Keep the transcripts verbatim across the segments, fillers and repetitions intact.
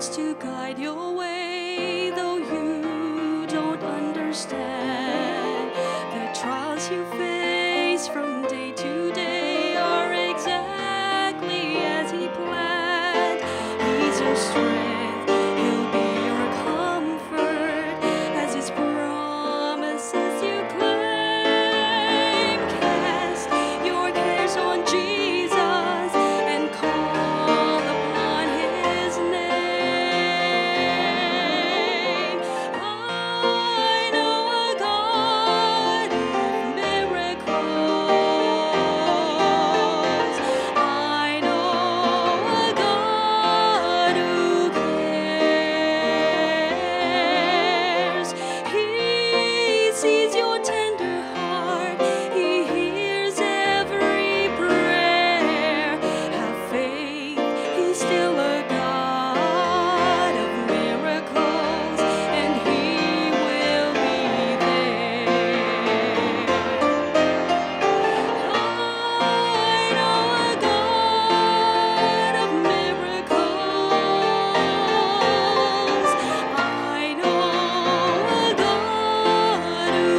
wants to guide your way, though you don't understand. The trials you face from day to day are exactly as He planned. He's your strength, He'll be your comfort, as His promises you claim. Cast your cares on Jesus and call upon His name. I know a God of miracles. I know a God who cares. He sees your tender heart. He hears every prayer. Have faith, He's still a God of miracles, and He will be there. I know a God of miracles. I know a God who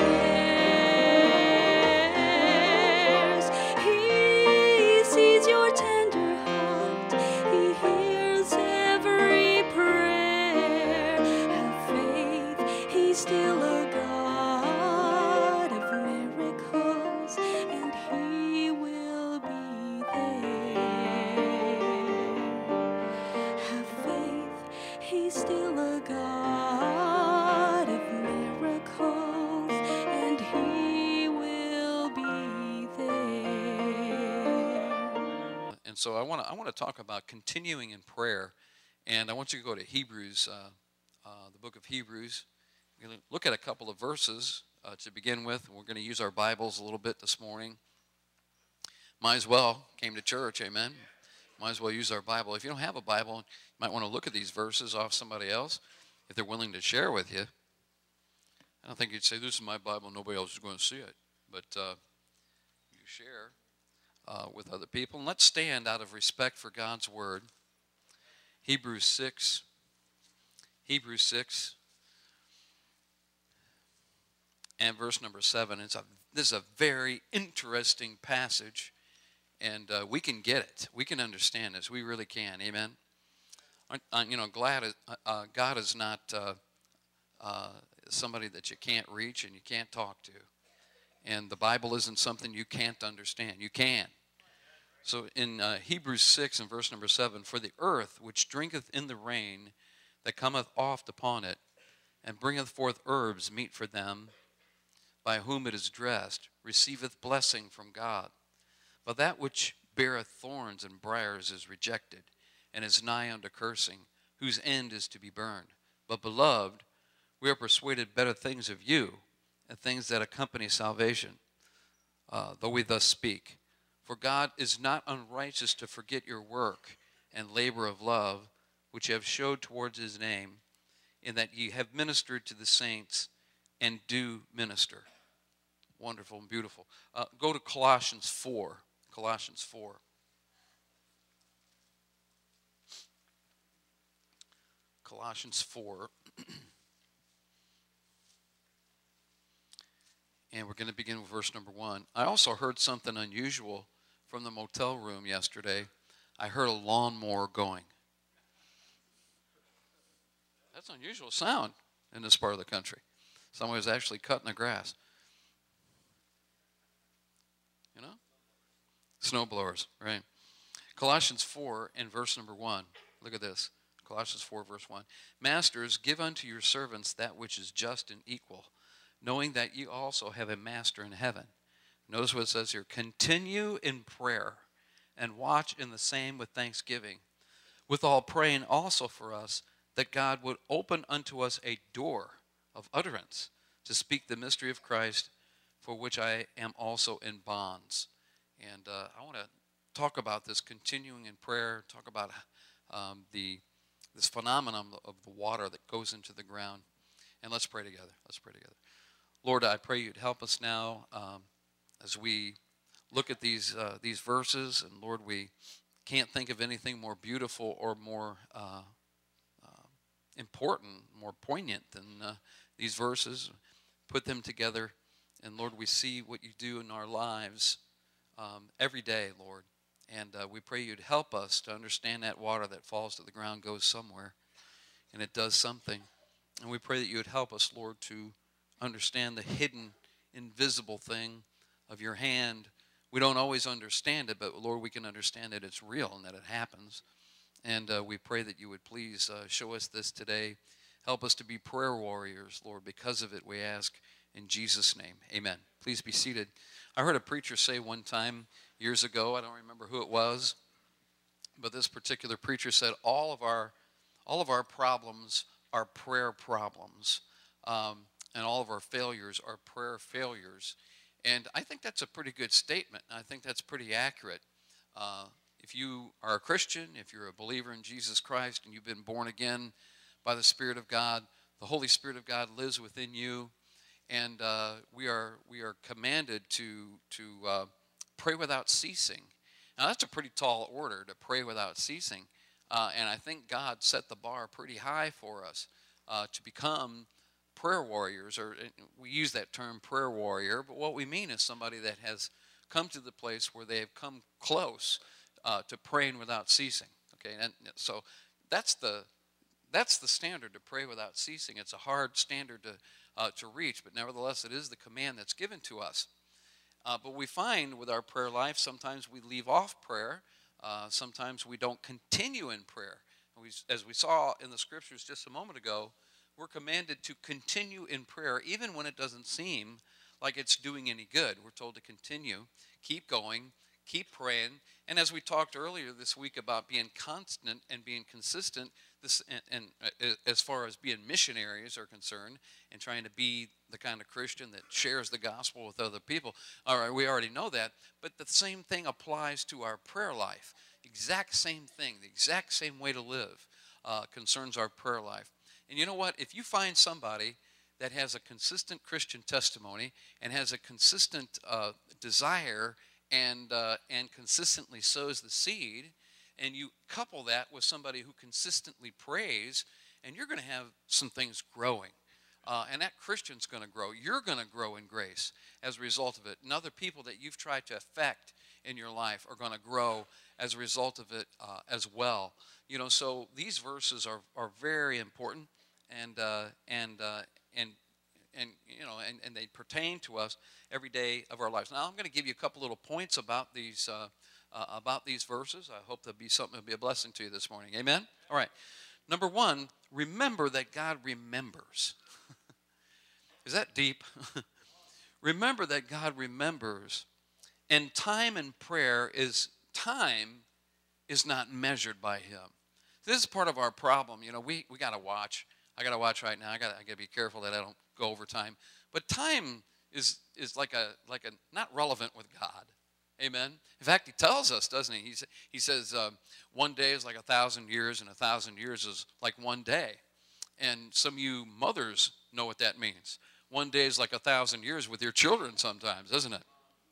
cares. He sees your tender heart. He hears every prayer. Have faith, He's still a God of miracles, and He will be there. Have faith, He's still a God of miracles, and He will be there. And so I want to I want to talk about continuing in prayer, and I want you to go to Hebrews, uh, uh, the book of Hebrews. We're going to look at a couple of verses uh, to begin with. We're going to use our Bibles a little bit this morning. Might as well came to church, amen. Might as well use our Bible. If you don't have a Bible, you might want to look at these verses off somebody else if they're willing to share with you. I don't think you'd say, "This is my Bible, nobody else is going to see it," but uh, you share uh, with other people. And let's stand out of respect for God's Word. Hebrews six. Hebrews six. And verse number seven. It's a, this is a very interesting passage, and uh, we can get it. We can understand this. We really can. Amen. I'm, I'm, you know, glad it, uh, God is not uh, uh, somebody that you can't reach and you can't talk to. And the Bible isn't something you can't understand. You can. So in uh, Hebrews six and verse number seven, "For the earth which drinketh in the rain that cometh oft upon it, and bringeth forth herbs meet for them, by whom it is dressed, receiveth blessing from God. But that which beareth thorns and briars is rejected, and is nigh unto cursing, whose end is to be burned. But, beloved, we are persuaded better things of you, and things that accompany salvation, uh, though we thus speak. For God is not unrighteous to forget your work and labor of love, which you have showed towards His name, in that ye have ministered to the saints, and do minister." Wonderful and beautiful. Uh, go to Colossians four. Colossians four. Colossians four. And we're going to begin with verse number one. I also heard something unusual from the motel room yesterday. I heard a lawnmower going. That's an unusual sound in this part of the country. Someone was actually cutting the grass. You know? Snow blowers, right? Colossians four and verse number one. Look at this. Colossians four, verse one. "Masters, give unto your servants that which is just and equal, knowing that ye also have a master in heaven." Notice what it says here. "Continue in prayer, and watch in the same with thanksgiving, with all praying also for us, that God would open unto us a door of utterance to speak the mystery of Christ, for which I am also in bonds." And uh, I want to talk about this continuing in prayer, talk about um, the this phenomenon of the water that goes into the ground. And let's pray together. Let's pray together. Lord, I pray you'd help us now um, as we look at these uh, these verses. And Lord, we can't think of anything more beautiful or more uh, important, more poignant than uh, these verses. Put them together, and Lord, we see what you do in our lives um, every day, Lord. And uh, we pray you'd help us to understand that water that falls to the ground goes somewhere, and it does something. And we pray that you would help us, Lord, to understand the hidden, invisible thing of your hand. We don't always understand it, but Lord, we can understand that it's real and that it happens. And uh, we pray that you would please uh, show us this today. Help us to be prayer warriors, Lord. Because of it, we ask in Jesus' name. Amen. Please be seated. I heard a preacher say one time years ago, I don't remember who it was, but this particular preacher said all of our all of our problems are prayer problems, um, and all of our failures are prayer failures. And I think that's a pretty good statement. I think that's pretty accurate. Uh, if you are a Christian, if you're a believer in Jesus Christ, and you've been born again by the Spirit of God, the Holy Spirit of God lives within you, and uh, we are we are commanded to to uh, pray without ceasing. Now that's a pretty tall order, to pray without ceasing, uh, and I think God set the bar pretty high for us uh, to become prayer warriors. Or we use that term, prayer warrior, but what we mean is somebody that has come to the place where they have come close uh, to praying without ceasing. Okay, and so that's the that's the standard, to pray without ceasing. It's a hard standard to uh, to reach, but nevertheless, it is the command that's given to us. Uh, but we find with our prayer life, sometimes we leave off prayer. Uh, sometimes we don't continue in prayer. We, as we saw in the scriptures just a moment ago, we're commanded to continue in prayer even when it doesn't seem like it's doing any good. We're told to continue, keep going, keep praying. And as we talked earlier this week about being constant and being consistent, this and, and uh, as far as being missionaries are concerned and trying to be the kind of Christian that shares the gospel with other people, all right, we already know that. But the same thing applies to our prayer life. Exact same thing, the exact same way to live uh, concerns our prayer life. And you know what? If you find somebody that has a consistent Christian testimony and has a consistent uh, desire and uh, and consistently sows the seed, and you couple that with somebody who consistently prays, and you're going to have some things growing. Uh, and that Christian's going to grow. You're going to grow in grace as a result of it. And other people that you've tried to affect in your life are going to grow as a result of it uh, as well. You know, so these verses are, are very important, and uh, and uh, and and you know, and, and they pertain to us every day of our lives. Now, I'm going to give you a couple little points about these uh, uh, about these verses. I hope there'll be something that'll be a blessing to you this morning. Amen. All right. Number one, remember that God remembers. Is that deep? Remember that God remembers, and time and prayer is time is not measured by Him. This is part of our problem. You know, we we got to watch. I got to watch right now. I got I got to be careful that I don't go over time. But time is is like a like a not relevant with God. Amen. In fact, He tells us, doesn't He? He, he says um, one day is like a thousand years, and a thousand years is like one day. And some of you mothers know what that means. One day is like a thousand years with your children sometimes, isn't it?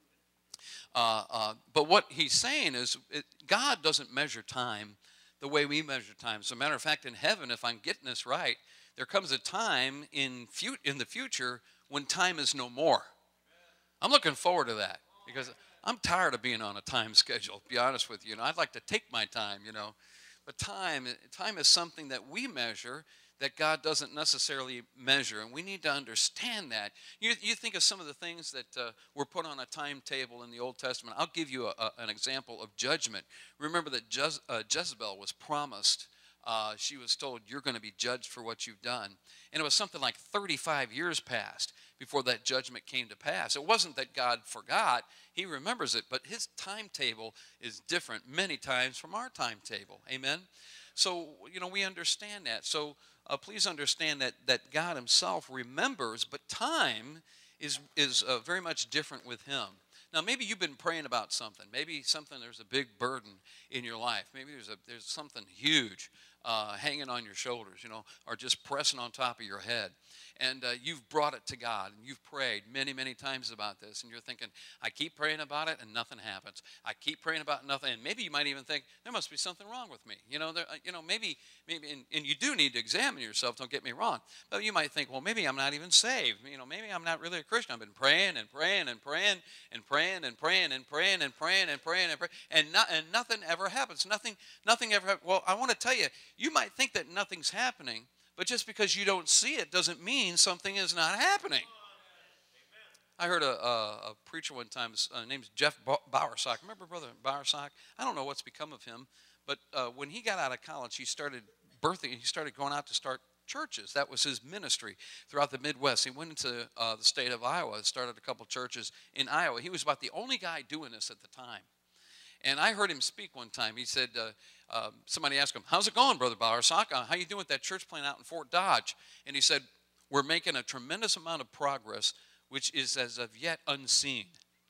Uh, uh, but what He's saying is it, God doesn't measure time the way we measure time. As a matter of fact, in heaven, if I'm getting this right, there comes a time in, fu- in the future when time is no more. I'm looking forward to that because I'm tired of being on a time schedule, to be honest with you. You know, I'd like to take my time, you know. But time, time is something that we measure that God doesn't necessarily measure, and we need to understand that. You, you think of some of the things that uh, were put on a timetable in the Old Testament. I'll give you a, a, an example of judgment. Remember that Jez, uh, Jezebel was promised. Uh, she was told, you're going to be judged for what you've done. And it was something like thirty-five years passed before that judgment came to pass. It wasn't that God forgot. He remembers it, but His timetable is different many times from our timetable. Amen? So, you know, we understand that. So, Uh, please understand that, that God Himself remembers, but time is, is uh, very much different with Him. Now, maybe you've been praying about something. Maybe something, there's a big burden in your life. Maybe there's, a, there's something huge uh, hanging on your shoulders, you know, or just pressing on top of your head. And uh, you've brought it to God, and you've prayed many, many times about this, and you're thinking, I keep praying about it, and nothing happens. I keep praying about nothing, and maybe you might even think, there must be something wrong with me. You know, there, you know, maybe, maybe, and, and you do need to examine yourself, don't get me wrong. But you might think, well, maybe I'm not even saved. You know, maybe I'm not really a Christian. I've been praying and praying and praying and praying and praying and praying and praying and praying and praying, and, not, and nothing ever happens. Nothing, nothing ever happens. Well, I want to tell you, you might think that nothing's happening, but just because you don't see it doesn't mean something is not happening. I heard a, a, a preacher one time, his uh, name's Jeff Bowersock. Remember Brother Bowersock? I don't know what's become of him, but uh, when he got out of college, he started birthing, he started going out to start churches. That was his ministry throughout the Midwest. He went into uh, the state of Iowa, started a couple churches in Iowa. He was about the only guy doing this at the time. And I heard him speak one time. He said, uh, uh, somebody asked him, how's it going, Brother Bowersock? Uh, how you doing with that church plant out in Fort Dodge? And he said, we're making a tremendous amount of progress, which is as of yet unseen.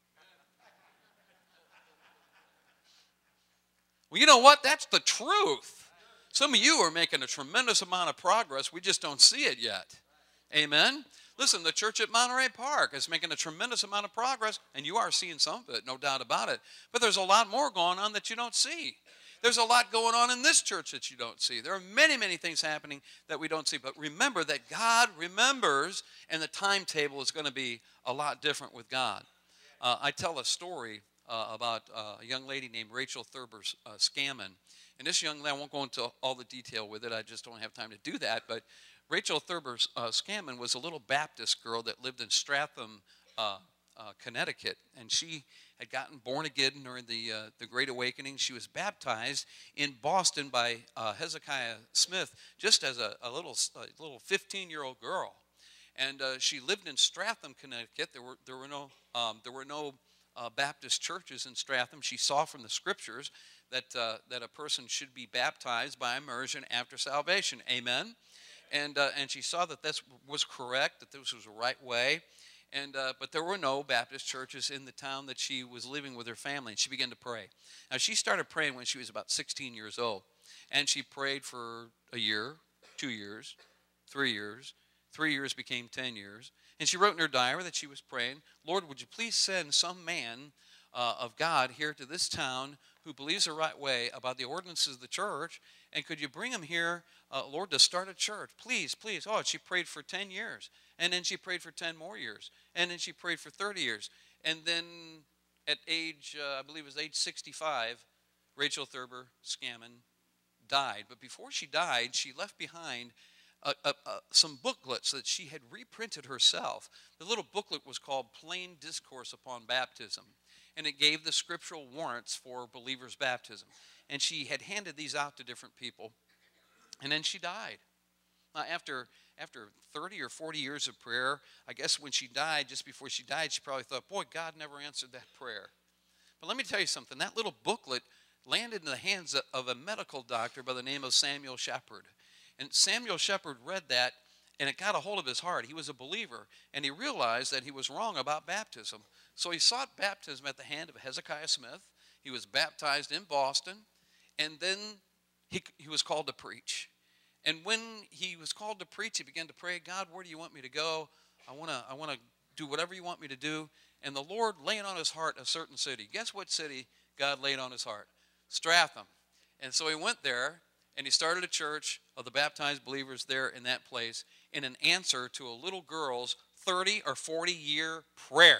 Well, you know what? That's the truth. Some of you are making a tremendous amount of progress. We just don't see it yet. Amen? Listen, the church at Monterey Park is making a tremendous amount of progress, and you are seeing some of it, no doubt about it. But there's a lot more going on that you don't see. There's a lot going on in this church that you don't see. There are many, many things happening that we don't see. But remember that God remembers, and the timetable is going to be a lot different with God. Uh, I tell a story uh, about uh, a young lady named Rachel Thurber uh, Scammon. And this young lady, I won't go into all the detail with it. I just don't have time to do that. But Rachel Thurber uh, Scammon was a little Baptist girl that lived in Stratham, uh, uh, Connecticut. And she had gotten born again during the, uh, the Great Awakening. She was baptized in Boston by uh, Hezekiah Smith just as a, a little a little fifteen-year-old girl. And uh, she lived in Stratham, Connecticut. There were, there were no, um, there were no uh, Baptist churches in Stratham. She saw from the scriptures that, uh, that a person should be baptized by immersion after salvation. Amen? And, uh, and she saw that this was correct, that this was the right way. And, uh, but there were no Baptist churches in the town that she was living with her family, and she began to pray. Now, she started praying when she was about sixteen years old, and she prayed for a year, two years, three years. Three years became ten years. And she wrote in her diary that she was praying, Lord, would you please send some man uh, of God here to this town who believes the right way about the ordinances of the church, and could you bring him here, uh, Lord, to start a church? Please, please. Oh, she prayed for ten years. And then she prayed for ten more years. And then she prayed for thirty years. And then at age, uh, I believe it was age sixty-five, Rachel Thurber Scammon died. But before she died, she left behind uh, uh, uh, some booklets that she had reprinted herself. The little booklet was called Plain Discourse Upon Baptism. And it gave the scriptural warrants for believers' baptism. And she had handed these out to different people. And then she died. Uh, after, after thirty or forty years of prayer, I guess when she died, just before she died, she probably thought, boy, God never answered that prayer. But let me tell you something. That little booklet landed in the hands of a medical doctor by the name of Samuel Shepard. And Samuel Shepard read that, and it got a hold of his heart. He was a believer, and he realized that he was wrong about baptism. So he sought baptism at the hand of Hezekiah Smith. He was baptized in Boston, and then he, he was called to preach. And when he was called to preach, he began to pray, God, where do you want me to go? I want to I want to do whatever you want me to do. And the Lord laid on his heart a certain city. Guess what city God laid on his heart? Stratham. And so he went there, and he started a church of the baptized believers there in that place in an answer to a little girl's thirty or forty year prayer.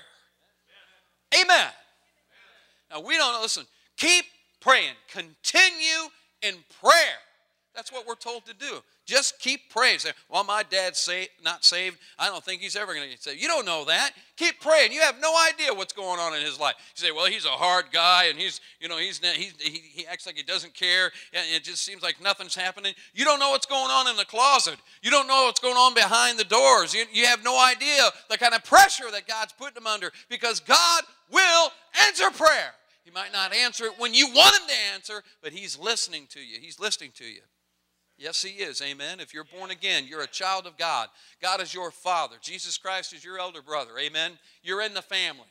Amen. Amen. Now, we don't, listen, keep praying. Continue in prayer. That's what we're told to do. Just keep praying. Say, well, my dad's say, not saved. I don't think he's ever going to get saved. You don't know that. Keep praying. You have no idea what's going on in his life. You say, well, he's a hard guy, and he's, you know, he's, he's he, he acts like he doesn't care, and it just seems like nothing's happening. You don't know what's going on in the closet. You don't know what's going on behind the doors. You, you have no idea the kind of pressure that God's putting him under, because God will answer prayer. He might not answer it when you want him to answer, but he's listening to you. He's listening to you. Yes, he is. Amen. If you're born again, you're a child of God. God is your father. Jesus Christ is your elder brother. Amen. You're in the family.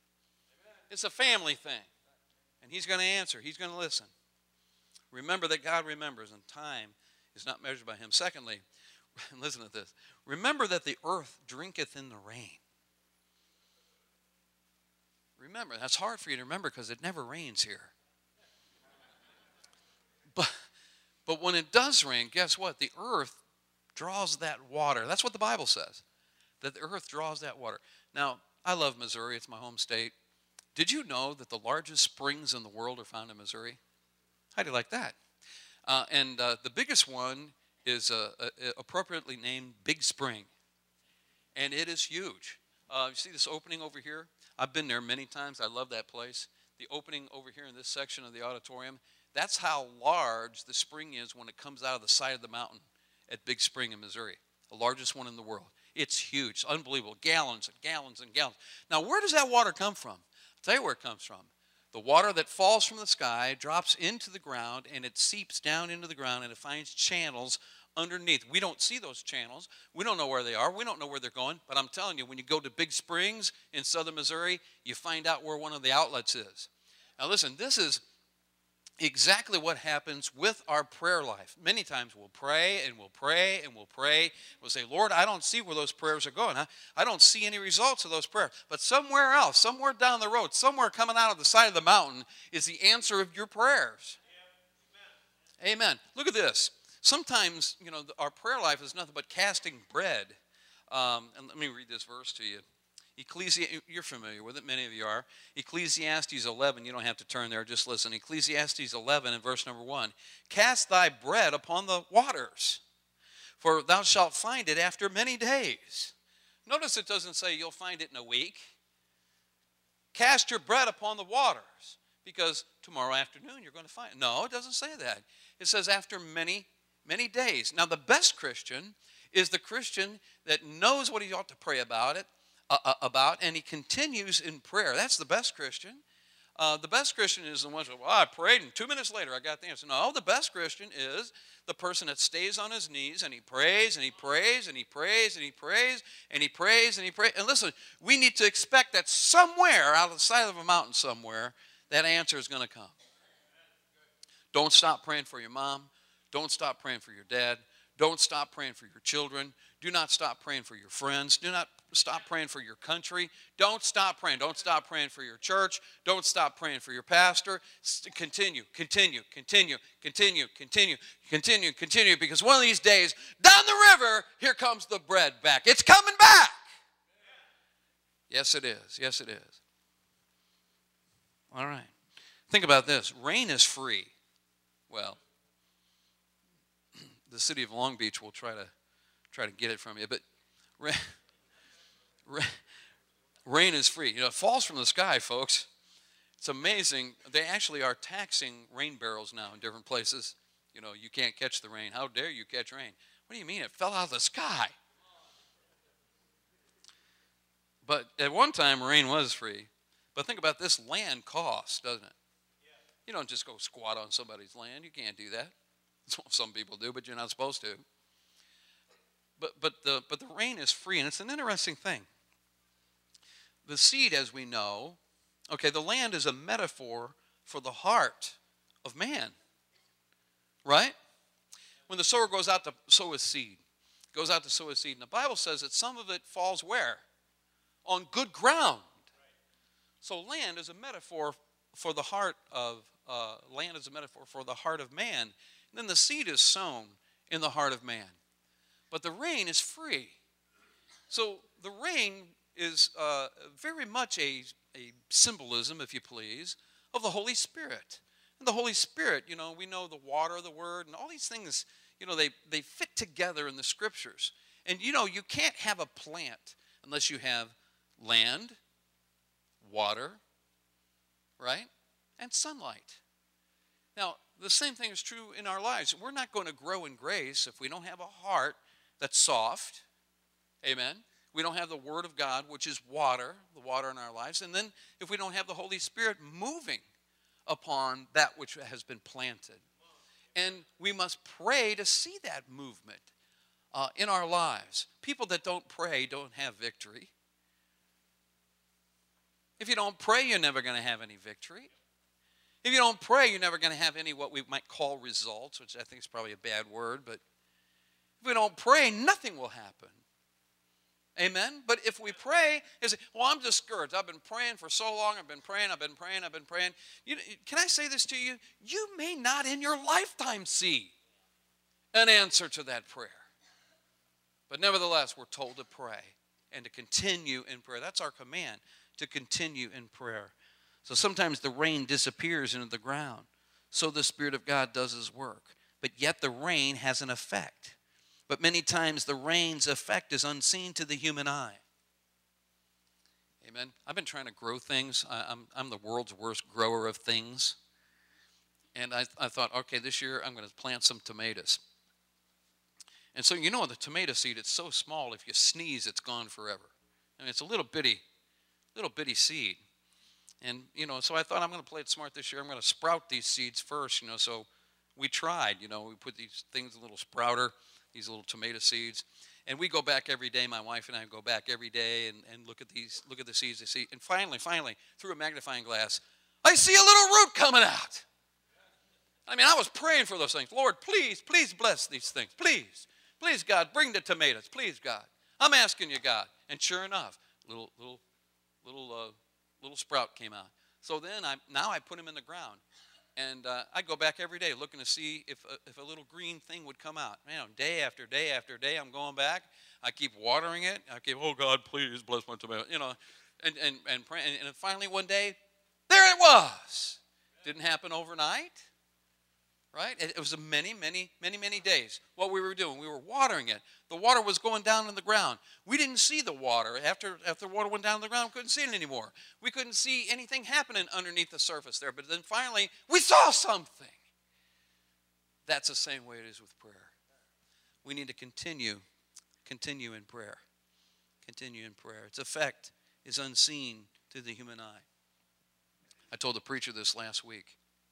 It's a family thing. And he's going to answer. He's going to listen. Remember that God remembers, and time is not measured by him. Secondly, listen to this. Remember that the earth drinketh in the rain. Remember, that's hard for you to remember because it never rains here. But, but when it does rain, guess what? The earth draws that water. That's what the Bible says, that the earth draws that water. Now, I love Missouri. It's my home state. Did you know that the largest springs in the world are found in Missouri? How do you like that? Uh, and uh, the biggest one is uh, uh, appropriately named Big Spring. And it is huge. Uh, you see this opening over here? I've been there many times. I love that place. The opening over here in this section of the auditorium, that's how large the spring is when it comes out of the side of the mountain at Big Spring in Missouri, the largest one in the world. It's huge. It's unbelievable. Gallons and gallons and gallons. Now, where does that water come from? I'll tell you where it comes from. The water that falls from the sky drops into the ground, and it seeps down into the ground, and it finds channels underneath. We don't see those channels. We don't know where they are. We don't know where they're going. But I'm telling you, when you go to Big Springs in southern Missouri, you find out where one of the outlets is. Now listen, this is exactly what happens with our prayer life. Many times we'll pray and we'll pray and we'll pray. We'll say, Lord, I don't see where those prayers are going. I, I don't see any results of those prayers. But somewhere else, somewhere down the road, somewhere coming out of the side of the mountain is the answer of your prayers. Yeah. Amen. Amen. Look at this. Sometimes, you know, our prayer life is nothing but casting bread. Um, and let me read this verse to you. Ecclesi- you're familiar with it, many of you are. Ecclesiastes eleven, you don't have to turn there, just listen. Ecclesiastes eleven and verse number one. Cast thy bread upon the waters, for thou shalt find it after many days. Notice it doesn't say you'll find it in a week. Cast your bread upon the waters, because tomorrow afternoon you're going to find it. No, it doesn't say that. It says after many, many days. Now, the best Christian is the Christian that knows what he ought to pray about it, Uh, about, and he continues in prayer. That's the best Christian. Uh, the best Christian is the one who, well, I prayed, and two minutes later I got the answer. No, the best Christian is the person that stays on his knees, and he prays, and he prays, and he prays, and he prays, and he prays, and he prays. And listen, we need to expect that somewhere, out of the side of a mountain somewhere, that answer is going to come. Don't stop praying for your mom. Don't stop praying for your dad. Don't stop praying for your children. Do not stop praying for your friends. Do not stop praying for your country. Don't stop praying. Don't stop praying for your church. Don't stop praying for your pastor. Continue, continue, continue, continue, continue, continue, continue, because one of these days, down the river, here comes the bread back. It's coming back. Yes, it is. Yes, it is. All right. Think about this. Rain is free. Well, the city of Long Beach will try to try to get it from you, but rain, rain is free. You know, it falls from the sky, folks. It's amazing. They actually are taxing rain barrels now in different places. You know, you can't catch the rain. How dare you catch rain? What do you mean? It fell out of the sky. But at one time, rain was free. But think about this, land costs, doesn't it? You don't just go squat on somebody's land. You can't do that. That's what some people do, but you're not supposed to. But, but, the, but the rain is free, and it's an interesting thing. The seed, as we know, okay, the land is a metaphor for the heart of man, right? When the sower goes out to sow his seed, goes out to sow his seed, and the Bible says that some of it falls where? On good ground. So land is a metaphor for the heart of, uh, land is a metaphor for the heart of man. And then the seed is sown in the heart of man. But the rain is free. So the rain is uh, very much a, a symbolism, if you please, of the Holy Spirit. And the Holy Spirit, you know, we know the water, the word, and all these things, you know, they, they fit together in the scriptures. And, you know, you can't have a plant unless you have land, water, right, and sunlight. Now, the same thing is true in our lives. We're not going to grow in grace if we don't have a heart that's soft. Amen. We don't have the Word of God, which is water, the water in our lives. And then if we don't have the Holy Spirit moving upon that which has been planted. And we must pray to see that movement uh, in our lives. People that don't pray don't have victory. If you don't pray, you're never going to have any victory. If you don't pray, you're never going to have any what we might call results, which I think is probably a bad word. But if we don't pray, nothing will happen. Amen? But if we pray, you say, well, I'm discouraged. I've been praying for so long. I've been praying, I've been praying, I've been praying. You, can I say this to you? You may not in your lifetime see an answer to that prayer. But nevertheless, we're told to pray and to continue in prayer. That's our command, to continue in prayer. So sometimes the rain disappears into the ground. So the Spirit of God does His work. But yet the rain has an effect. But many times the rain's effect is unseen to the human eye. Amen. I've been trying to grow things. I, I'm, I'm the world's worst grower of things. And I, I thought, okay, this year I'm going to plant some tomatoes. And so, you know, the tomato seed, it's so small, if you sneeze, it's gone forever. I mean, it's a little bitty, little bitty seed. And, you know, so I thought I'm going to play it smart this year. I'm going to sprout these seeds first, you know. So we tried, you know, we put these things, a little sprouter, these little tomato seeds. And we go back every day, my wife and I go back every day and, and look at these, look at the seeds they see. And finally, finally, through a magnifying glass, I see a little root coming out. I mean, I was praying for those things. Lord, please, please bless these things. Please, please, God, bring the tomatoes. Please, God. I'm asking you, God. And sure enough, little, little, little, uh, little sprout came out. So then I now I put them in the ground. And uh, I go back every day looking to see if a, if a little green thing would come out. Man, day after day after day, I'm going back. I keep watering it. I keep, oh, God, please bless my tomato. You know, and, and, and, pray, and, and finally one day, there it was. Didn't happen overnight. Right? It was many, many, many, many days. What we were doing, we were watering it. The water was going down in the ground. We didn't see the water. After, after the water went down in the ground, we couldn't see it anymore. We couldn't see anything happening underneath the surface there. But then finally, we saw something. That's the same way it is with prayer. We need to continue, continue in prayer. Continue in prayer. Its effect is unseen to the human eye. I told the preacher this last week.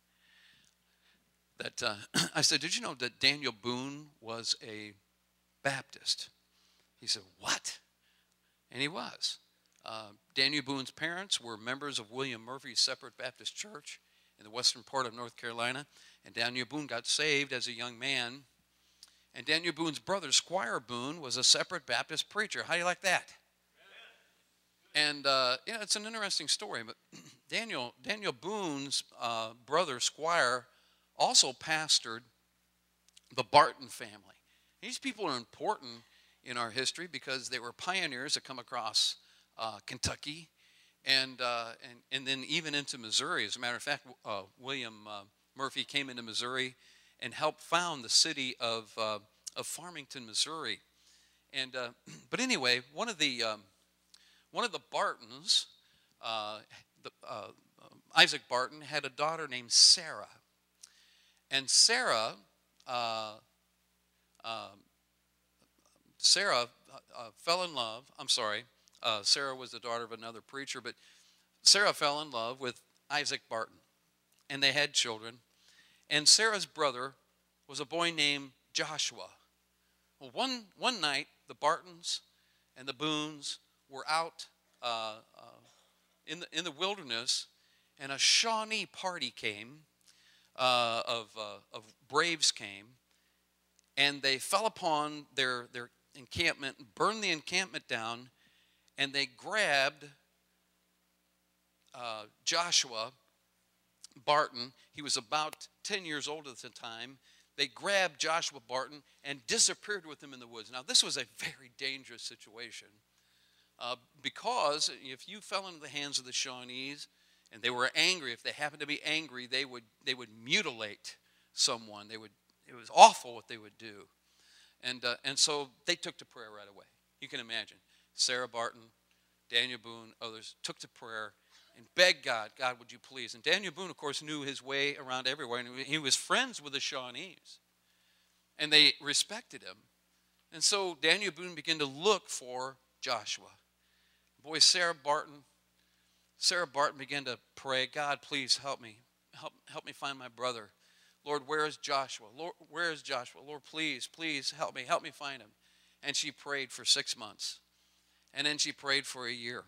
That uh, I said, did you know that Daniel Boone was a Baptist? He said, what? And he was. Uh, Daniel Boone's parents were members of William Murphy's Separate Baptist Church in the western part of North Carolina. And Daniel Boone got saved as a young man. And Daniel Boone's brother, Squire Boone, was a Separate Baptist preacher. How do you like that? And uh, yeah, it's an interesting story. But Daniel, Daniel Boone's uh, brother, Squire, also pastored the Barton family. These people are important in our history because they were pioneers that come across uh, Kentucky and, uh, and and then even into Missouri. As a matter of fact, uh, William uh, Murphy came into Missouri and helped found the city of uh, of Farmington, Missouri. And uh, but anyway, one of the um, one of the Bartons, uh, the, uh, Isaac Barton, had a daughter named Sarah. And Sarah, uh, uh, Sarah uh, fell in love. I'm sorry, uh, Sarah was the daughter of another preacher, but Sarah fell in love with Isaac Barton, and they had children. And Sarah's brother was a boy named Joshua. Well, one one night, the Bartons and the Boones were out uh, uh, in the in the wilderness, and a Shawnee party came. Uh, of, uh, of braves came, and they fell upon their, their encampment, burned the encampment down, and they grabbed uh, Joshua Barton. He was about ten years old at the time. They grabbed Joshua Barton and disappeared with him in the woods. Now, this was a very dangerous situation uh, because if you fell into the hands of the Shawnees, and they were angry. If they happened to be angry, they would they would mutilate someone. They would it was awful what they would do, and uh, and so they took to prayer right away. You can imagine Sarah Barton, Daniel Boone, others took to prayer and begged God, God, would you please? And Daniel Boone, of course, knew his way around everywhere, and he was friends with the Shawnees, and they respected him, and so Daniel Boone began to look for Joshua. Boy, Sarah Barton. Sarah Barton began to pray, God, please help me. Help, help me find my brother. Lord, where is Joshua? Lord, where is Joshua? Lord, please, please help me. Help me find him. And she prayed for six months. And then she prayed for a year.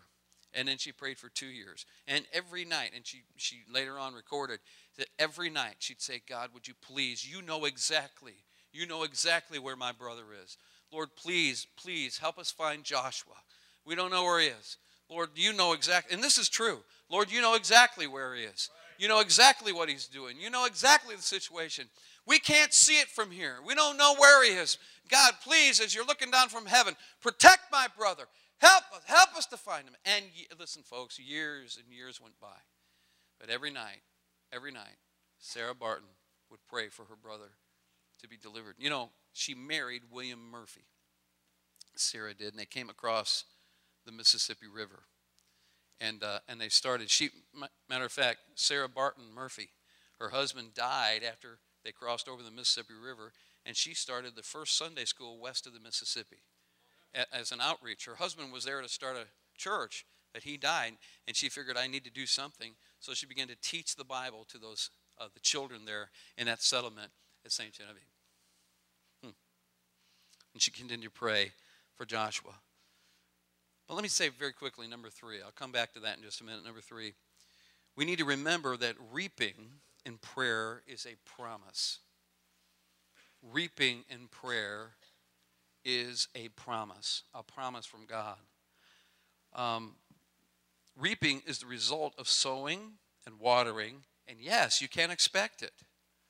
And then she prayed for two years. And every night, and she, she later on recorded that every night she'd say, God, would you please, you know exactly, you know exactly where my brother is. Lord, please, please help us find Joshua. We don't know where he is. Lord, you know exactly, and this is true. Lord, you know exactly where he is. You know exactly what he's doing. You know exactly the situation. We can't see it from here. We don't know where he is. God, please, as you're looking down from heaven, protect my brother. Help us, help us to find him. And listen, folks, years and years went by. But every night, every night, Sarah Barton would pray for her brother to be delivered. You know, she married William Murphy. Sarah did, and they came across the Mississippi River. And uh, and they started, she, matter of fact, Sarah Barton Murphy, her husband died after they crossed over the Mississippi River, and she started the first Sunday school west of the Mississippi as an outreach. Her husband was there to start a church, but he died, and she figured, I need to do something. So she began to teach the Bible to those uh, the children there in that settlement at Saint Genevieve. Hmm. And she continued to pray for Joshua. But let me say very quickly, number three. I'll come back to that in just a minute. Number three, we need to remember that reaping in prayer is a promise. Reaping in prayer is a promise, a promise from God. Um, reaping is the result of sowing and watering, and yes, you can expect it.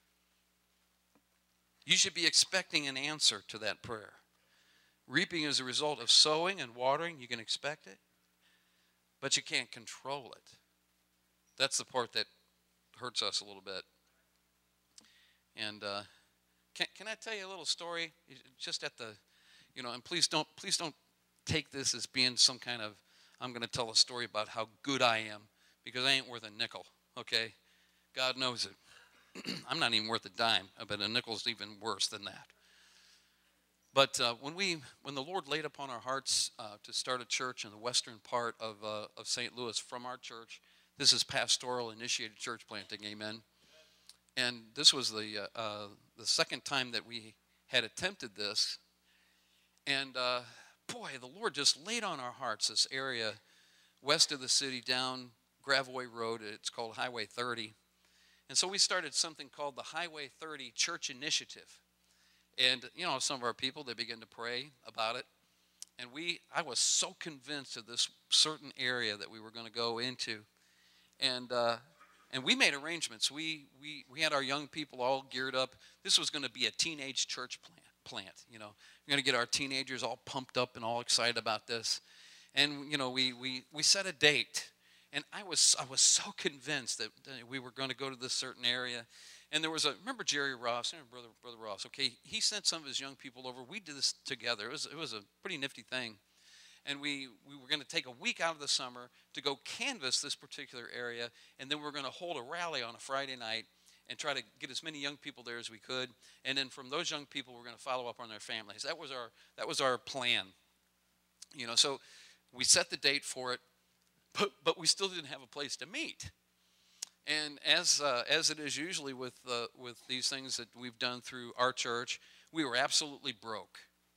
You should be expecting an answer to that prayer. Reaping is a result of sowing and watering. You can expect it, but you can't control it. That's the part that hurts us a little bit. And uh, can can I tell you a little story? Just at the, you know, and please don't please don't take this as being some kind of, I'm going to tell a story about how good I am, because I ain't worth a nickel. Okay, God knows it. I'm not even worth a dime. I bet a nickel's even worse than that. But uh, when we, when the Lord laid upon our hearts uh, to start a church in the western part of uh, of Saint Louis from our church, this is pastoral initiated church planting, amen. And this was the uh, uh, the second time that we had attempted this, and uh, boy, the Lord just laid on our hearts this area west of the city down Gravois Road. It's called Highway thirty, and so we started something called the Highway thirty Church Initiative. And, you know, some of our people, they began to pray about it. And we, I was so convinced of this certain area that we were going to go into. And uh, and we made arrangements. We, we, we had our young people all geared up. This was going to be a teenage church plant, plant you know. We're going to get our teenagers all pumped up and all excited about this. And, you know, we, we, we set a date. And I was, I was so convinced that we were going to go to this certain area. And there was a, remember Jerry Ross, remember Brother, Brother Ross, okay, he sent some of his young people over. We did this together. It was, it was a pretty nifty thing. And we, we were going to take a week out of the summer to go canvass this particular area, and then we were going to hold a rally on a Friday night and try to get as many young people there as we could. And then from those young people, we're going to follow up on their families. That was our, that was our plan. You know, so we set the date for it, but, but we still didn't have a place to meet. And as uh, as it is usually with uh, with these things that we've done through our church, we were absolutely broke.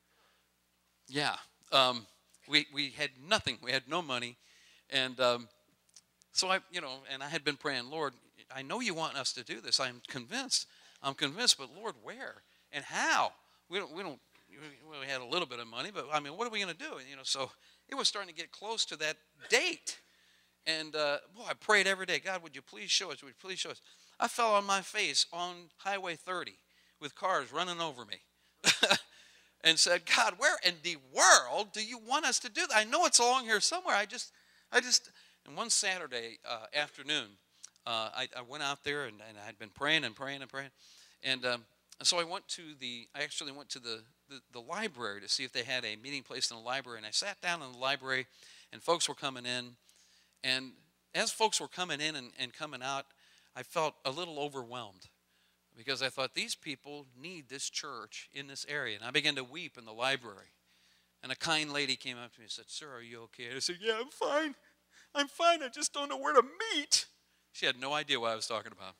Yeah, um, we we had nothing. We had no money, and um, so I, you know, and I had been praying, Lord, I know you want us to do this. I'm convinced. I'm convinced, but Lord, where and how? We don't. We don't. We had a little bit of money, but I mean, what are we going to do? And, you know, so it was starting to get close to that date. And, uh, boy, I prayed every day, God, would you please show us? Would you please show us? I fell on my face on Highway thirty with cars running over me and said, God, where in the world do you want us to do that? I know it's along here somewhere. I just, I just, and one Saturday uh, afternoon, uh, I, I went out there, and, and I had been praying and praying and praying. And, um, and so I went to the, I actually went to the, the, the library to see if they had a meeting place in the library. And I sat down in the library, and folks were coming in. And as folks were coming in and, and coming out, I felt a little overwhelmed because I thought these people need this church in this area. And I began to weep in the library. And a kind lady came up to me and said, sir, are you okay? And I said, yeah, I'm fine. I'm fine. I just don't know where to meet. She had no idea what I was talking about.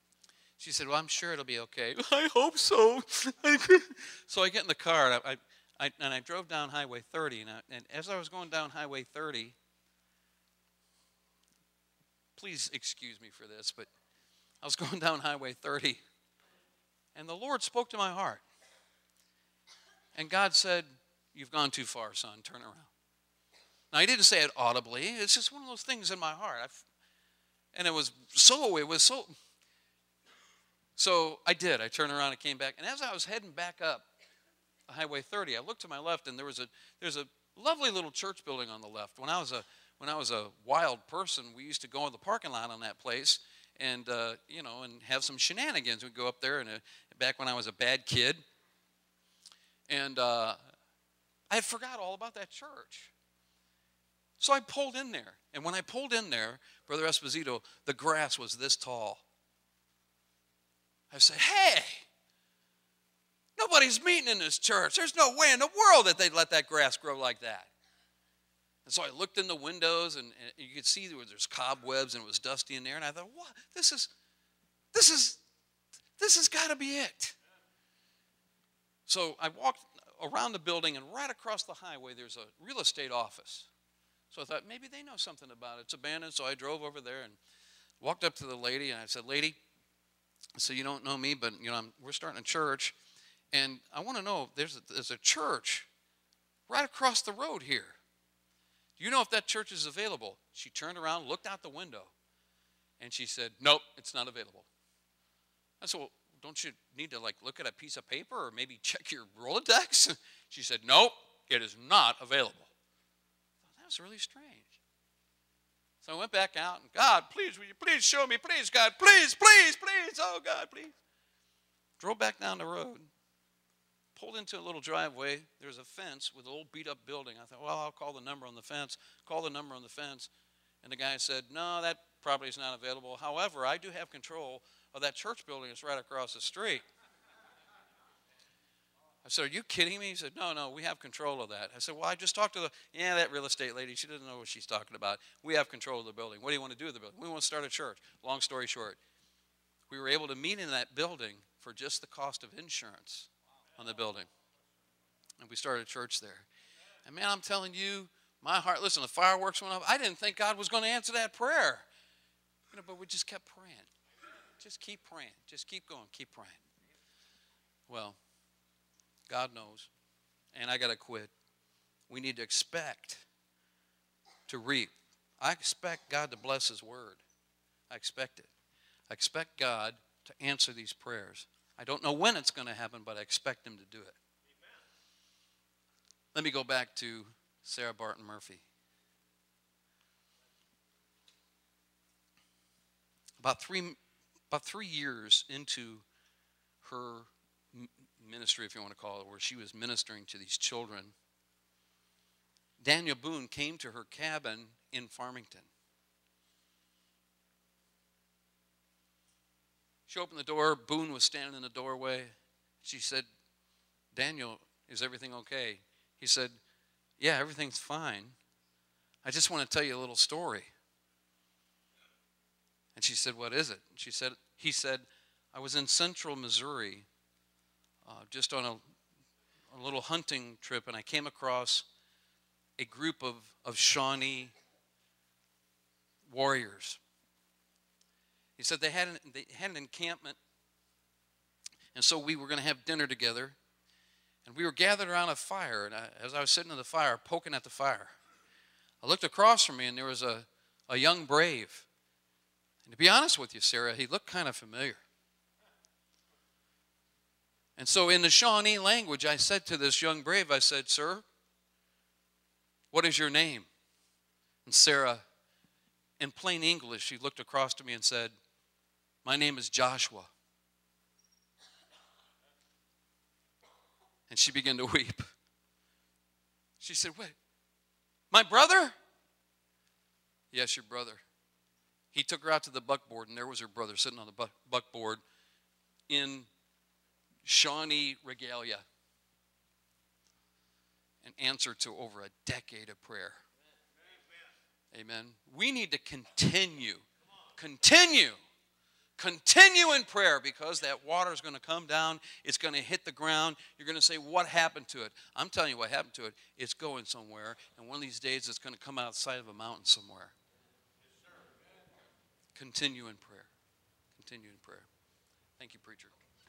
She said, well, I'm sure it'll be okay. I hope so. So I get in the car, and I, I, I, and I drove down Highway thirty, and, I, and as I was going down Highway thirty, please excuse me for this, but I was going down Highway thirty, and the Lord spoke to my heart. And God said, you've gone too far, son, turn around. Now, he didn't say it audibly. It's just one of those things in my heart. I've, and it was so, it was so, so I did. I turned around and came back. And as I was heading back up Highway thirty, I looked to my left, and there was a there's a lovely little church building on the left. When I was a when I was a wild person, we used to go in the parking lot on that place and uh, you know and have some shenanigans. We'd go up there, and uh, back when I was a bad kid, and uh, I had forgot all about that church. So I pulled in there, and when I pulled in there, Brother Esposito, the grass was this tall. I said, "Hey! Nobody's meeting in this church. There's no way in the world that they'd let that grass grow like that." And so I looked in the windows, and, and you could see there was there's cobwebs, and it was dusty in there. And I thought, "What? This is, this is, this has got to be it." So I walked around the building, and right across the highway, there's a real estate office. So I thought maybe they know something about it. It's abandoned. So I drove over there and walked up to the lady, and I said, "Lady, so you don't know me, but you know I'm, we're starting a church. And I want to know, there's a, there's a church right across the road here. Do you know if that church is available?" She turned around, looked out the window, and she said, "Nope, it's not available." I said, "Well, don't you need to like look at a piece of paper or maybe check your Rolodex?" She said, "Nope, it is not available." I thought, that was really strange. So I went back out, and "God, please, will you please show me? Please, God, please, please, please, oh, God, please." Drove back down the road. Pulled into a little driveway. There's a fence with an old beat-up building. I thought, well, I'll call the number on the fence. Call the number on the fence. And the guy said, "No, that property is not available. However, I do have control of that church building that's right across the street." I said, "Are you kidding me?" He said, "No, no, we have control of that." I said, "Well, I just talked to the, yeah, that real estate lady. She doesn't know what she's talking about. We have control of the building. What do you want to do with the building?" "We want to start a church." Long story short, we were able to meet in that building for just the cost of insurance on the building. And we started a church there. And man, I'm telling you, my heart, listen, the fireworks went off. I didn't think God was going to answer that prayer. You know, but we just kept praying. Just keep praying. Just keep going. Keep praying. Well, God knows. And I got to quit. We need to expect to reap. I expect God to bless his word. I expect it. I expect God to answer these prayers. I don't know when it's going to happen, but I expect him to do it. Let me go back to Sarah Barton Murphy. About three, about three years into her ministry, if you want to call it, where she was ministering to these children, Daniel Boone came to her cabin in Farmington. She opened the door. Boone was standing in the doorway. She said, "Daniel, is everything okay?" He said, "Yeah, everything's fine. I just want to tell you a little story." And she said, "What is it?" She said, he said, "I was in central Missouri uh, just on a, a little hunting trip, and I came across a group of, of Shawnee warriors." He said they had, an, they had an encampment, and so we were going to have dinner together. And we were gathered around a fire, and I, as I was sitting in the fire, poking at the fire, I looked across from me, and there was a, a young brave. And to be honest with you, Sarah, he looked kind of familiar. And so in the Shawnee language, I said to this young brave, I said, "Sir, what is your name?" And Sarah, in plain English, she looked across to me and said, "My name is Joshua." And she began to weep. She said, "Wait, my brother?" "Yes, your brother." He took her out to the buckboard, and there was her brother sitting on the buck, buckboard in Shawnee regalia, an answer to over a decade of prayer. Amen. Amen. We need to continue, continue, Continue in prayer, because that water is going to come down. It's going to hit the ground. You're going to say, what happened to it? I'm telling you what happened to it. It's going somewhere. And one of these days it's going to come outside of a mountain somewhere. Continue in prayer. Continue in prayer. Thank you, preacher.